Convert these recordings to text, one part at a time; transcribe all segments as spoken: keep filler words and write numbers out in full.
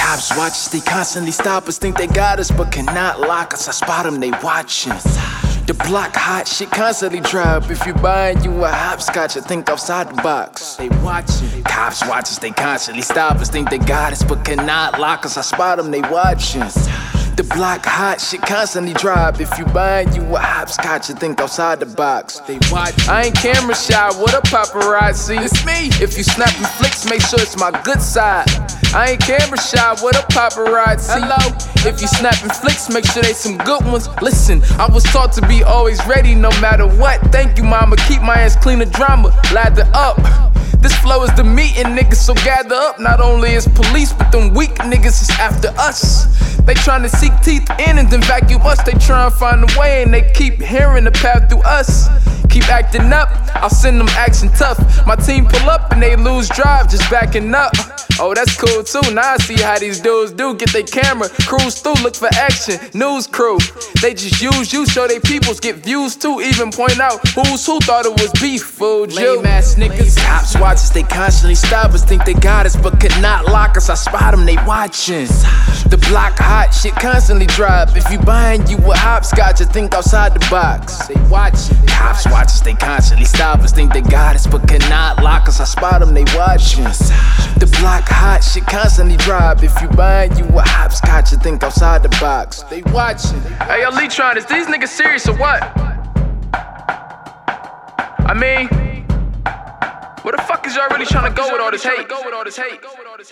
Cops watch us, they constantly stop us. Think they got us, but cannot lock us. I spot them, they watching. The block hot, shit constantly drop. If you buying you a hopscotch, I think outside the box. They watching. Cops watch us, they constantly stop us. Think they got us, but cannot lock us. I spot them, they watching. The block hot, shit constantly drop. If you buying you a hopscotch, you think outside the box. They watch. I ain't camera shy, what up paparazzi? It's me. If you snapping flicks, make sure it's my good side. I ain't camera shy, what up paparazzi? Hello. If you snapping flicks, make sure they some good ones. Listen, I was taught to be always ready no matter what. Thank you, mama, keep my ass clean of drama. Lather up. This flow is the meeting, niggas, so gather up. Not only is police, but them weak niggas is after us. They tryna seek teeth in and then vacuum us. They tryna find a way and they keep hearing the path through us. Keep acting up, I'll send them action tough. My team pull up and they lose drive, just backing up. Oh, that's cool too, now I see how these dudes do. Get they camera, cruise through, look for action. News crew, they just use you, show they peoples get views too. Even point out who's who thought it was beef, fooled you. Lame ass niggas, cops watch us, they constantly stop us. Think they got us, but could not lock us. I spot them, they watching. The block hot, shit constantly drop. If you buying you a hopscotch, you think outside the box. They watching. Cops watch us, they constantly stop us. Think they got us, but cannot lock us. I spot them, they watching. The block hot, shit constantly drop. If you buying you a hopscotch, you think outside the box. They watching. Hey, yo, Leetron, is these niggas serious or what? I mean, where the fuck is y'all really trying to go with all this hate? Go with all this hate.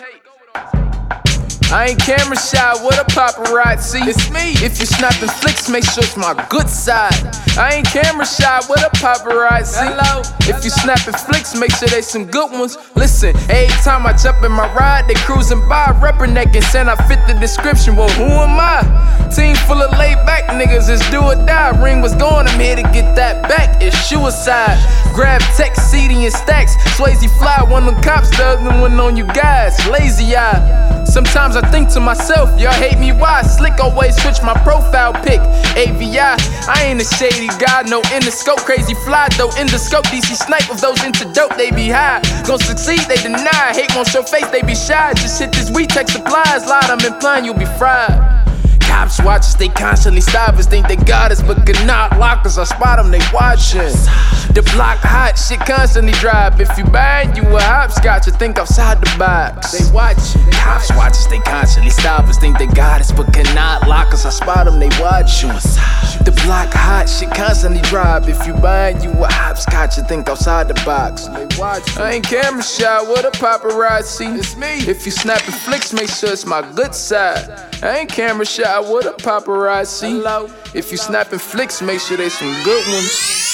I ain't camera shy, what up paparazzi? It's me. If you snapping flicks, make sure it's my good side. I ain't camera shy, what up paparazzi? Hello. If you snapping flicks, make sure they some good ones. Listen, every time I jump in my ride, they cruising by, rubbernecking, saying I fit the description. Well, who am I? Team full of laid back niggas, it's do or die. Ring was gone, I'm here to get that back. It's suicide. Grab tech, C D and stacks. Swayze fly, one of them cops, the other one on you guys. Lazy eye. Sometimes I think to myself, y'all hate me, why? Slick always switch my profile pic. A V I, I ain't a shady guy, no endoscope. Crazy fly though, endoscope. D C snipe of those antidote, they be high. Gon' succeed, they deny. Hate won't show face, they be shy. Just hit this weed tech supplies, lie, I'm implying you'll be fried. Cops watch us, they constantly stop us. Think they got us, but could not lock us. I spot them, they watching. The block hot, shit constantly drop. If you buying you a hopscotch, you think outside the box. They watching. Cops watch us, they constantly stop us. Think they got us, but cannot lock us. I spot them, they watching. The block hot, shit constantly drop. If you buying you a hopscotch, you think outside the box. They watching. I ain't camera shy, what up paparazzi? It's me. If you snapping flicks, make sure it's my good side. I ain't camera shy, what up paparazzi? Hello. If you snapping flicks, make sure they some good ones.